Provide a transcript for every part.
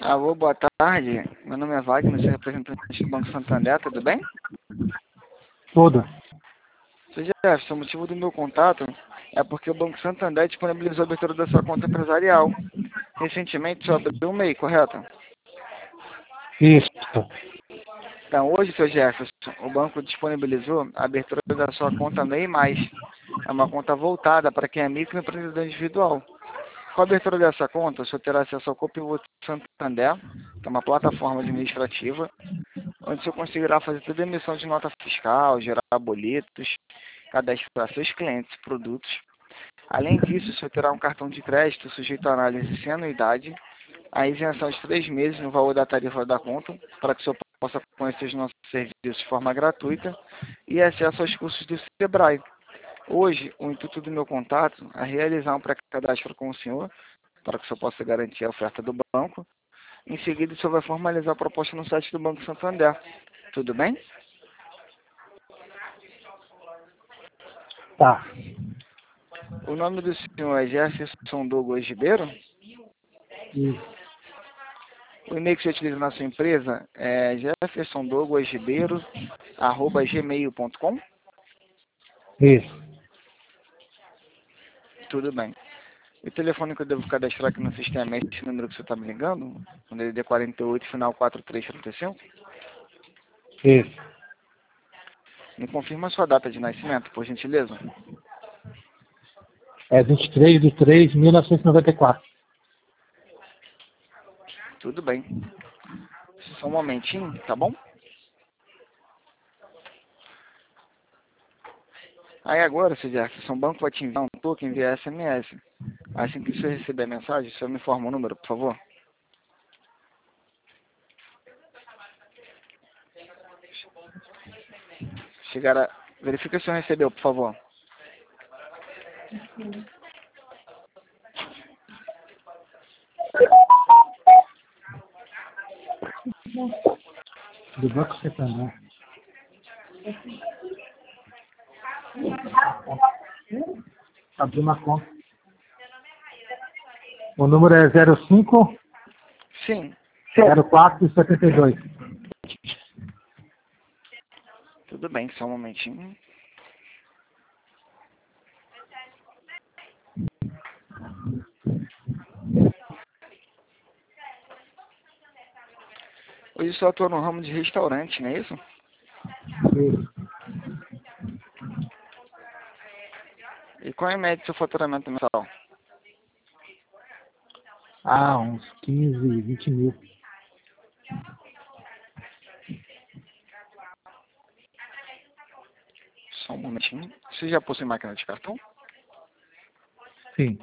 Alô, boa tarde. Meu nome é Wagner, sou representante do Banco Santander, tudo bem? Tudo. Sr. Jefferson, o motivo do meu contato é porque o Banco Santander disponibilizou a abertura da sua conta empresarial. Recentemente, só abriu um MEI, correto? Isso. Então, hoje, Sr. Jefferson, o banco disponibilizou a abertura da sua conta MEI+. É uma conta voltada para quem é microempreendedor individual. Com a abertura dessa conta, o senhor terá acesso ao Copilot Santander, que é uma plataforma administrativa, onde o senhor conseguirá fazer toda a emissão de nota fiscal, gerar boletos, cadastrar seus clientes e produtos. Além disso, o senhor terá um cartão de crédito sujeito à análise sem anuidade, a isenção de 3 meses no valor da tarifa da conta, para que o senhor possa conhecer os nossos serviços de forma gratuita e acesso aos cursos do Sebrae. Hoje, o intuito do meu contato é realizar um pré-cadastro com o senhor, para que o senhor possa garantir a oferta do banco. Em seguida, o senhor vai formalizar a proposta no site do Banco Santander. Tudo bem? Tá. O nome do senhor é Jefferson Douglas Ribeiro. Isso. O e-mail que você utiliza na sua empresa é jeffersondouglasribeiro@gmail.com. Isso. Tudo bem. O telefone que eu devo cadastrar aqui no sistema é esse número que você está me ligando? O DDD 48, final 4335. Isso. Me confirma a sua data de nascimento, por gentileza. É 23/3/1994. Tudo bem. Só um momentinho, tá bom? Aí agora, Sr. Jefferson, o banco vai te enviar um token via SMS. Assim que você receber a mensagem, o senhor me informa o número, por favor. Verifica se o senhor recebeu, por favor. Do Banco Santander. Abriu uma conta. O número é 05 Sim, 04 72. tudo bem, só um momentinho. Hoje eu só atua no ramo de restaurante, não é isso? Isso. E qual é a média do seu faturamento mensal? Ah, uns 15, 20 mil. Só um momentinho. Você já possui máquina de cartão? Sim.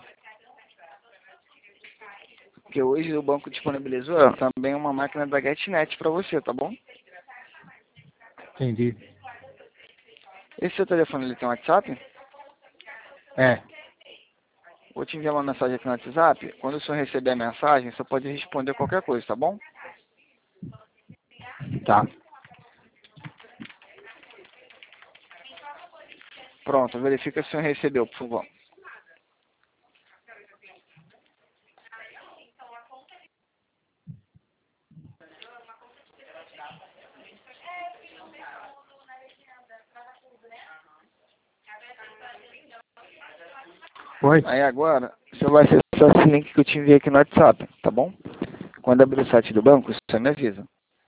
Porque hoje o banco disponibilizou também uma máquina da GetNet para você, tá bom? Entendi. Esse seu telefone ele tem WhatsApp? É. Vou te enviar uma mensagem aqui no WhatsApp. Quando o senhor receber a mensagem, você pode responder qualquer coisa, tá bom? Tá. Pronto, verifica se o senhor recebeu, por favor. Foi? Aí agora, você vai acessar esse link que eu te enviei aqui no WhatsApp, tá bom? Quando abrir o site do banco, você me avisa.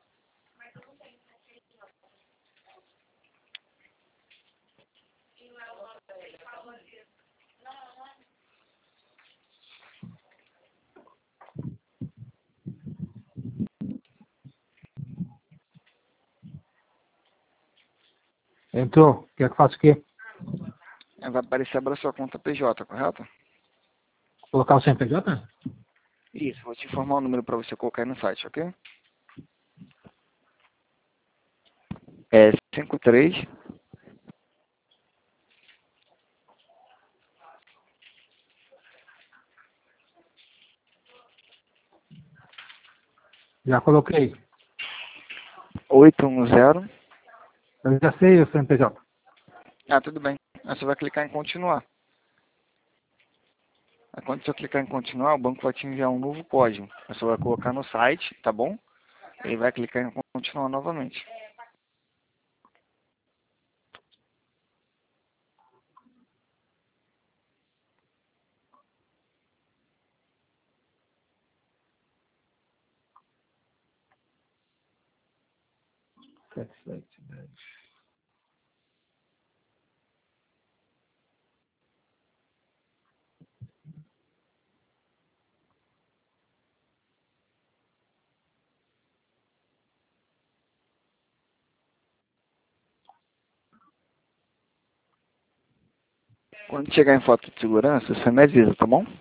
Entrou. Quer que eu faça o quê? Aí vai aparecer abra sua conta PJ, correto? Colocar o CNPJ? Isso, vou te informar o número para você colocar aí no site, ok? É 53 Já coloquei. 810. Eu já sei o CNPJ. Ah, tudo bem. Aí você vai clicar em continuar. Aí quando você clicar em continuar, o banco vai te enviar um novo código. Você vai colocar no site, tá bom? E vai clicar em continuar novamente. Quando chegar em foto de segurança, você me avisa, tá bom?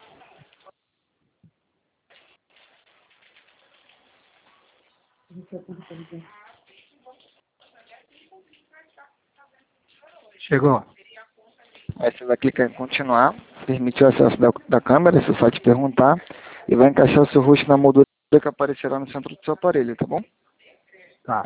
Chegou. Aí você vai clicar em continuar, permitir o acesso da câmera, se o site perguntar, e vai encaixar o seu rosto na moldura que aparecerá no centro do seu aparelho, tá bom? Tá.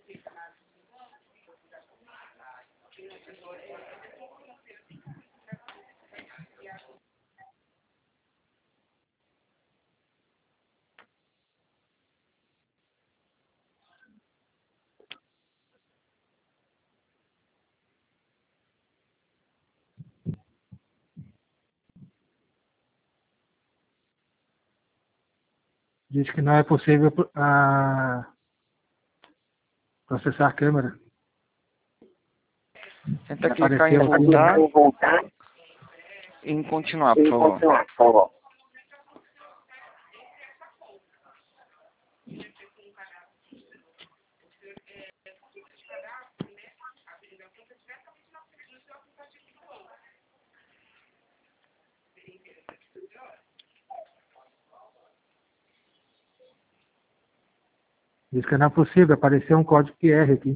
Diz que não é possível processar a câmera. Tenta clicar em Apareceu voltar aqui. e em continuar, por favor. Diz que não é possível. Apareceu um código QR aqui.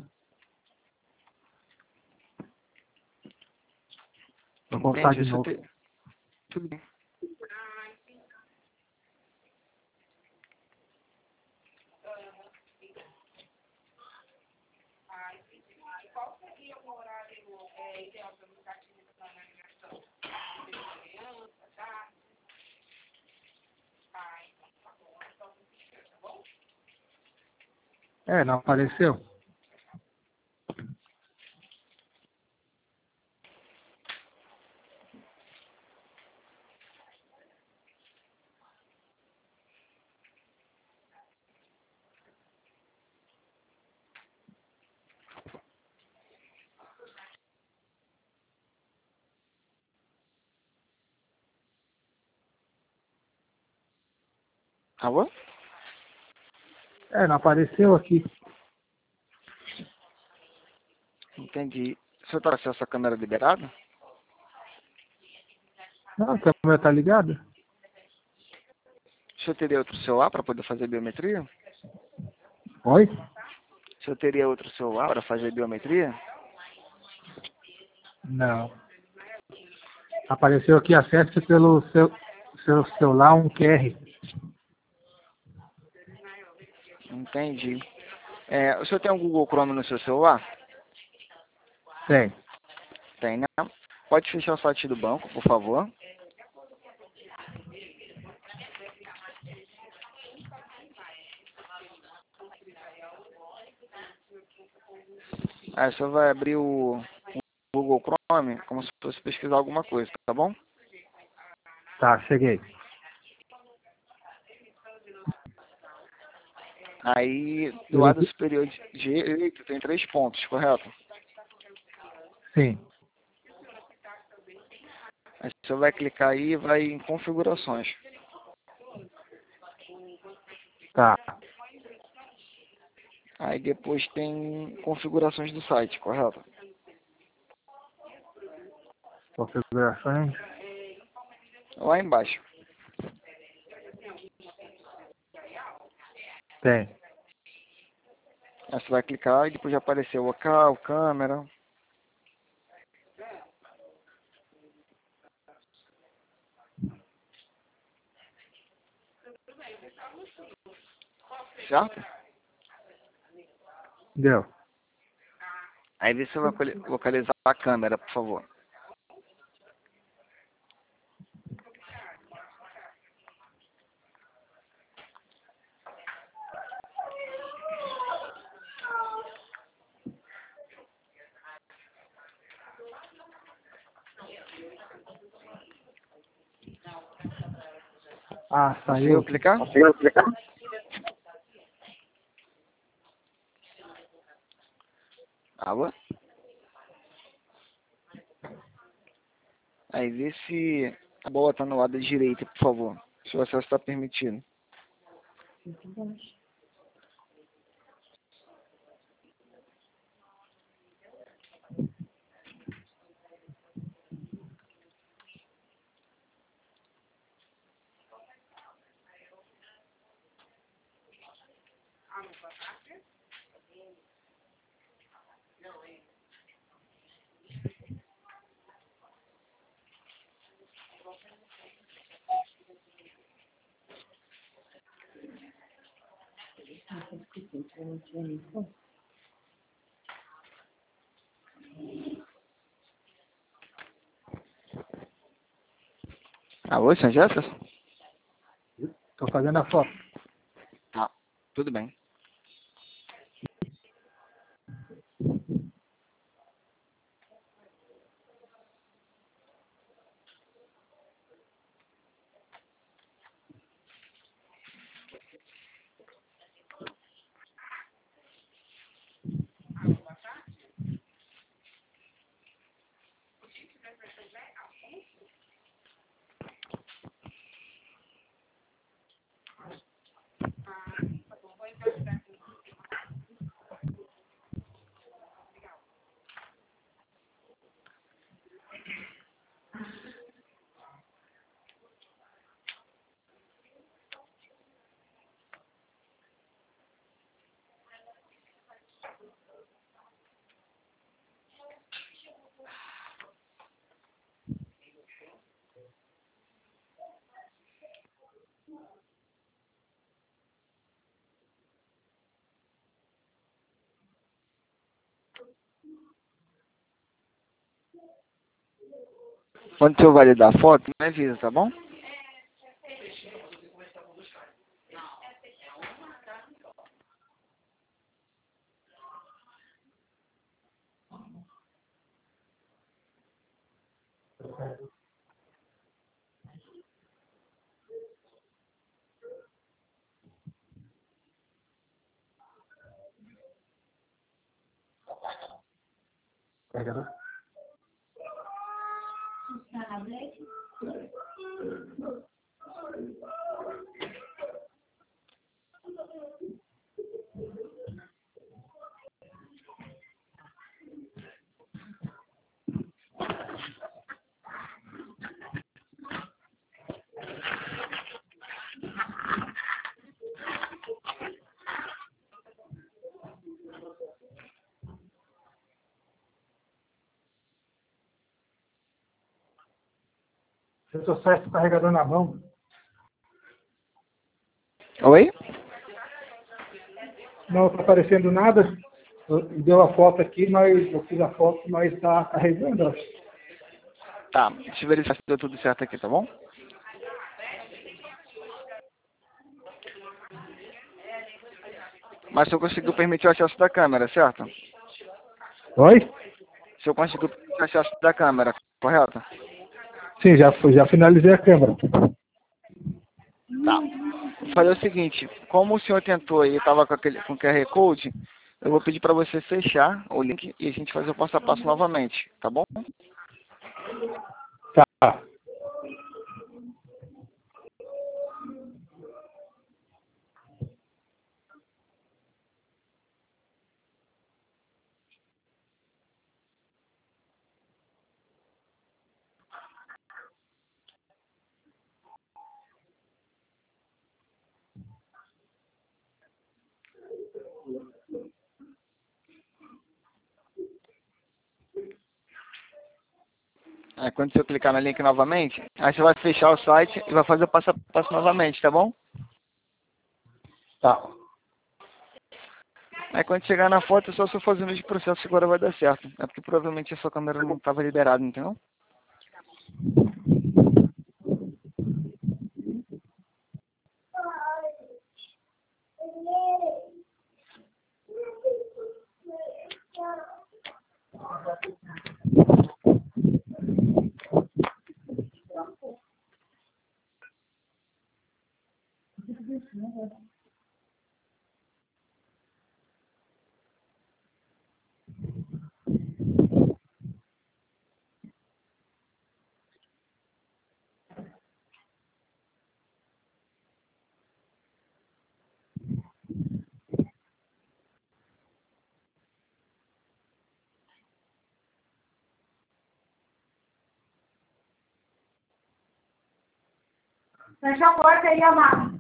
Vou voltar Entendi, de novo. Tudo bem. É, não apareceu? Alô? É, não apareceu aqui. Entendi. O senhor está com acesso à câmera liberada? Não, a câmera tá ligada? O senhor teria outro celular para poder fazer biometria? Oi? O senhor teria outro celular para fazer biometria? Não. Apareceu aqui, acesse pelo seu celular um QR. Entendi. O senhor tem um Google Chrome no seu celular? Tem. Tem, né? Pode fechar o site do banco, por favor. Aí você vai abrir o Google Chrome como se fosse pesquisar alguma coisa, tá bom? Tá, cheguei. Aí, do lado superior direito, tem 3 pontos, correto? Sim. Aí você vai clicar aí e vai em configurações. Tá. Aí depois tem configurações do site, correto? Configurações. Lá embaixo. Tem. Aí você vai clicar e depois já apareceu o local, câmera. Certo? Deu. Aí você vai localizar a câmera, por favor. Ah, Conseguiu saiu. clicar? Alô? Aí vê se a bola tá no lado direito, por favor. Se o acesso está permitido. Alô, Sr. Jefferson? Tô fazendo a foto. Tá, tudo bem. Quando o senhor validar a foto, me avisa, tá bom? Pega, né? Eu tô só esse carregador na mão. Oi? Não tá aparecendo nada. Deu a foto aqui, mas eu fiz a foto, mas está carregando. Acho. Tá, deixa eu verificar se deu tudo certo aqui, tá bom? Mas o senhor conseguiu permitir o acesso da câmera, certo? Oi? O senhor conseguiu permitir o acesso da câmera, correto? Sim, já finalizei a câmera. Tá. Vou fazer o seguinte, como o senhor tentou e estava com o QR Code, eu vou pedir para você fechar o link e a gente fazer o passo a passo novamente, tá bom? Tá. Aí quando você clicar no link novamente, aí você vai fechar o site e vai fazer o passo a passo novamente, tá bom? Tá. Aí quando chegar na foto, é só você fazer o mesmo processo que agora vai dar certo. É porque provavelmente a sua câmera não estava liberada, entendeu? Fecha a porta aí, amado.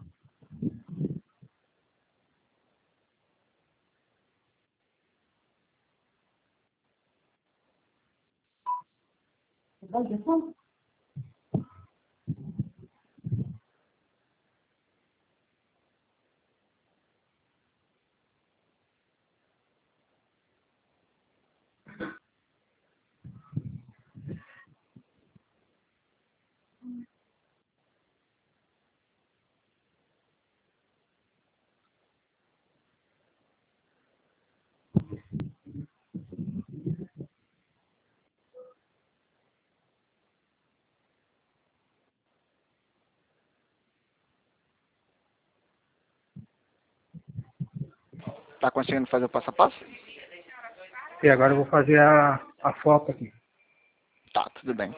Tá conseguindo fazer o passo a passo? E agora eu vou fazer a foto aqui. Tá, tudo bem.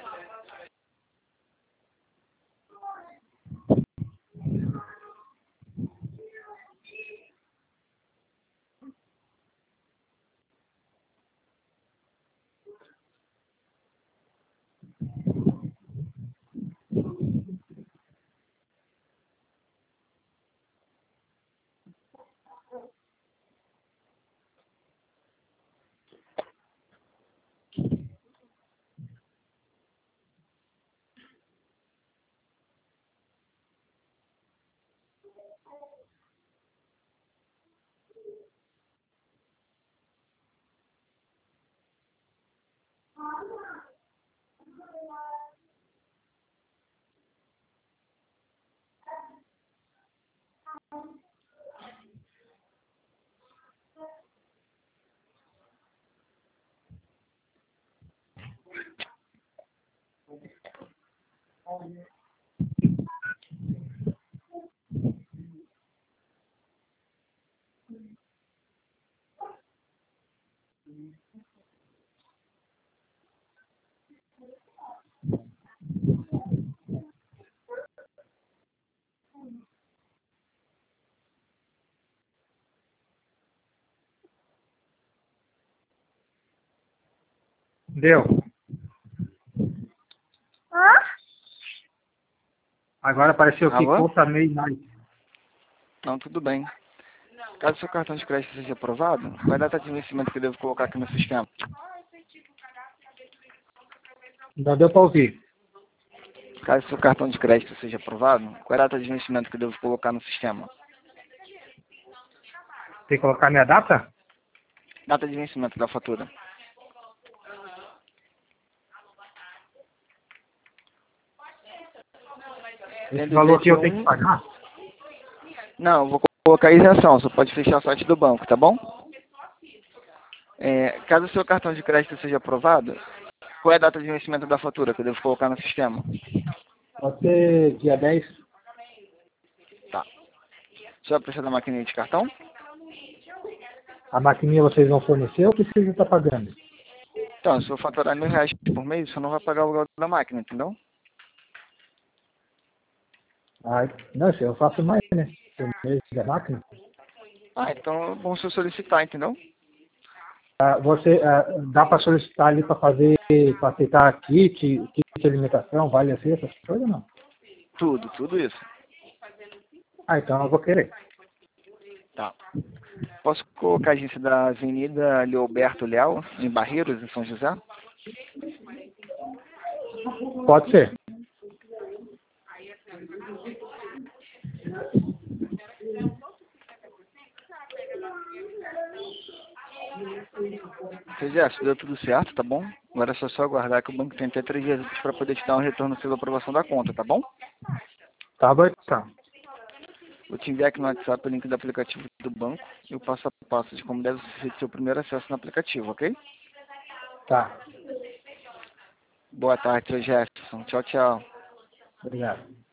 Deu. Agora apareceu aqui Alô? conta meio mais. Não, tudo bem. Caso seu cartão de crédito seja aprovado, qual é a data de vencimento que eu devo colocar aqui no sistema? Não deu para ouvir. Caso seu cartão de crédito seja aprovado, qual é a data de vencimento que eu devo colocar no sistema? Tem que colocar minha data? Data de vencimento da fatura. Esse valor que eu tenho que 121. pagar? Não, eu vou colocar isenção, só pode fechar o site do banco, tá bom? Caso o seu cartão de crédito seja aprovado, qual é a data de vencimento da fatura que eu devo colocar no sistema? Pode ser dia 10. Tá. Só precisa da maquininha de cartão? A maquininha vocês vão fornecer ou precisa estar pagando? Então, se eu faturar R$ 1.000 por mês, você não vai pagar o aluguel da máquina, entendeu? Ah, não, se eu faço mais, né? Por mês da máquina. Ah, então vamos solicitar, entendeu? Dá para solicitar ali para fazer, para aceitar kit de alimentação, vale assim, essas coisas ou não? Tudo isso. Ah, então eu vou querer. Tá. Posso colocar a agência da Avenida Leoberto Leal, em Barreiros, em São José? Pode ser. Seu Gerson, deu tudo certo, tá bom? Agora é só aguardar que o banco tem até 3 dias para poder te dar um retorno pela aprovação da conta, tá bom? Tá bom, então. Vou te enviar aqui no WhatsApp o link do aplicativo do banco e o passo a passo de como deve ser seu primeiro acesso no aplicativo, ok? Tá. Boa tarde, seu Jefferson. Tchau, tchau. Obrigado.